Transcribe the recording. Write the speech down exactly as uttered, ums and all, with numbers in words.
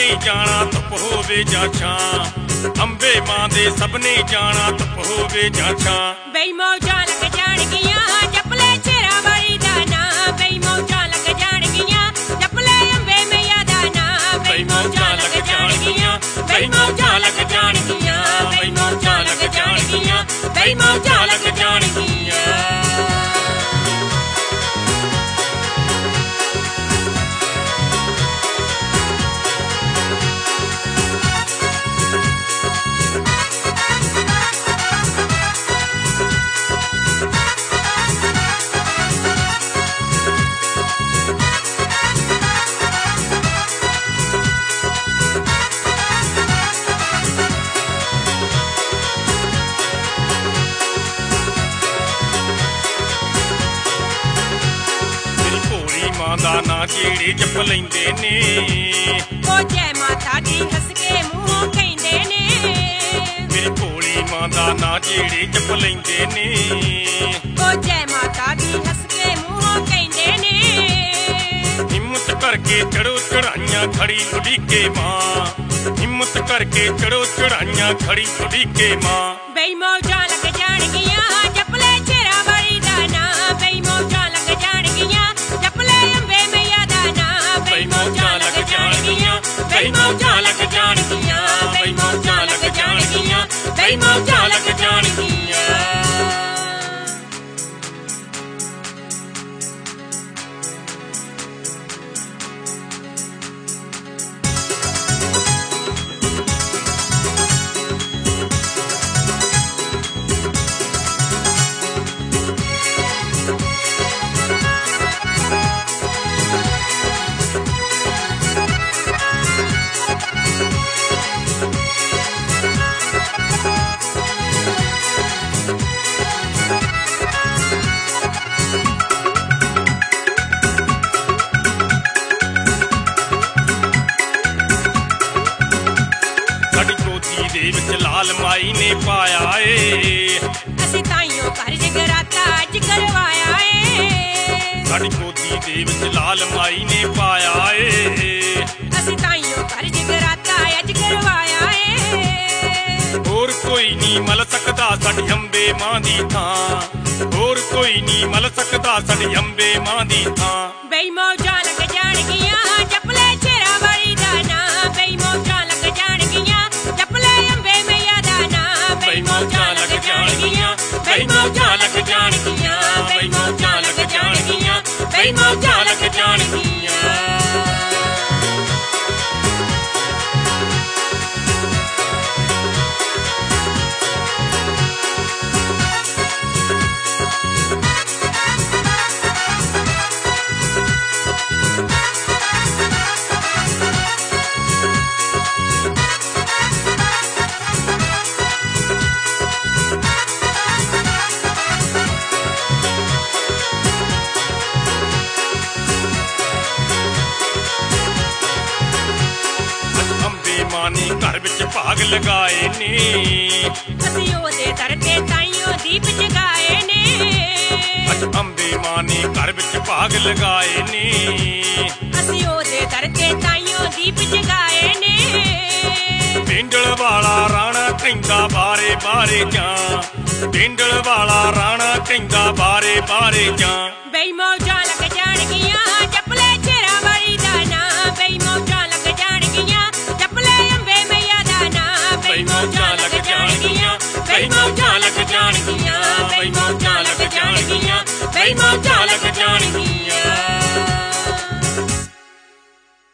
सबने जाना धुप होवे जां छां अंबे मां दे सबने जाना धुप होवे जां छां बई मौजां लग जाणगियां जपले शेरा वाली दा नां बई मौजां लग जाणगियां जपले अंबे मैया दा नां बई मौजां लग जाणगियां बई मौजां लग जाणगियां बई मौजां लग जाणगियां बई मौजां लग जाणगियां दा ना जेड़े जप लैंदे ने ओ जय माता दी हस के मुंहों कहंदे ने मेरी भोली मां दा ना जेड़े जप लैंदे ने ओ जय माता दी हस के मुंहों कहंदे ने हिम्मत करके चढ़ो चढ़ाइयां खड़ी उड़ीके मां हिम्मत करके चढ़ो चढ़ाइयां खड़ी उड़ीके मां बई मौजां लग जाणगियां जपले शेरा वाली दा नां बई मौजां लग जाणगियां जपले अंबे मैया दा नां बई मौजां लग जाणगियां बई मौजां लग जाणगियां बई मौजां लग जाणगियां बई मौजां लग जाणगियां लाल माई ने पाया ए असी ताइयों घर जगराता अज करवाया ए साडी गोदी दे विच लाल माई ने पाया ए असी ताइयों घर जगराता अज करवाया ए होर कोई नहीं मल सकदा साडी अंबे मां दी थां होर कोई नहीं मल सकदा साडी अंबे मां दी थां बई मौजां लग जाणगियां जपले शेरा वाली दा नां बई मौजां लग जाणगियां जपले अंबे मैया दा नां बई मौजां लग जाणगियां बई मौजां लग जाणगियां बई मौजां लग जाणगियां बई मौजां लग जाणगियां मानी घर विच भाग लगाए ने असी ओदे दर ते ताइयों दीप जगाए ने अज अंबे मानी घर विच भाग लगाए ने असी ओदे दर ते ताइयों दीप जगाए ने पिंडल वाला राणा कहंदा बारे बारे जां पिंडल वाला राणा कहंदा बारे बारे जां बई मौजां